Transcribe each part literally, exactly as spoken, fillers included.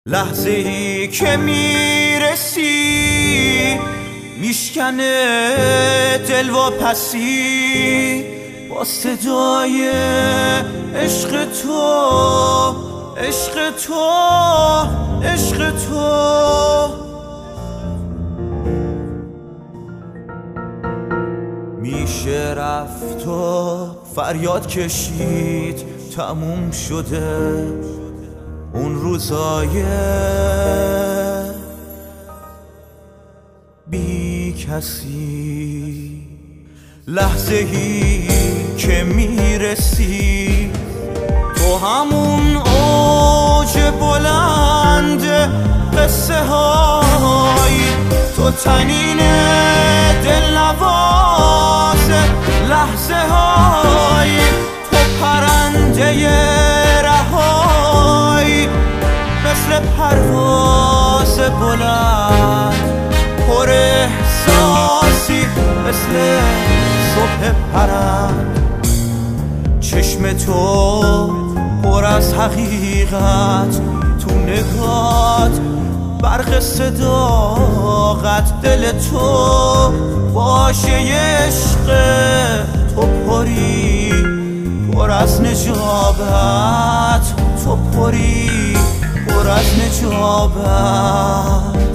لحظه ای که میرسی میشکنه دل و پسی با صدای عشق تو، عشق تو، عشق تو. میشه رفت و فریاد کشید تموم شده اون روزای بی کسی. لحظه ای که میرسی تو همون اوج بلند قصه های، تو تنین دلنواز لحظه های، تو پرنده رهایی مثل پرواز بلند پر احساسی مثل صبح پرند. چشم تو پر از حقیقت، تو نگات برق صداقت، دل تو باشه عشق تو پری پر از نجابت، تو پری پر از نجابت.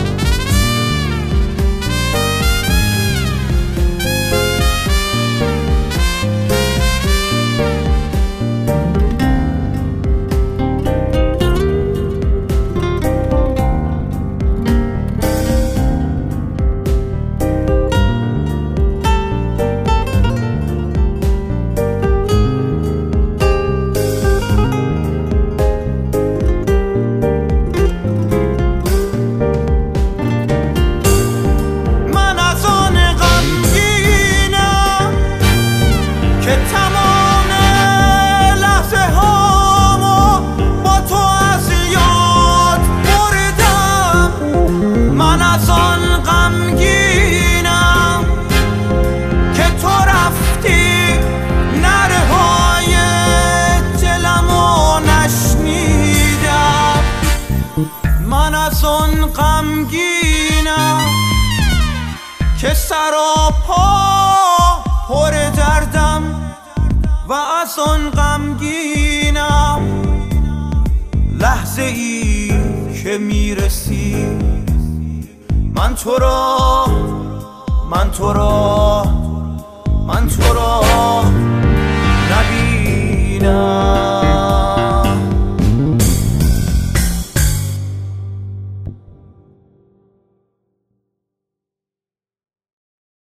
من از آن غمگینم که سراپا پر دردم و از آن غمگینم. لحظه ای که میرسی من تو را، من تو را، من تو را نبینم.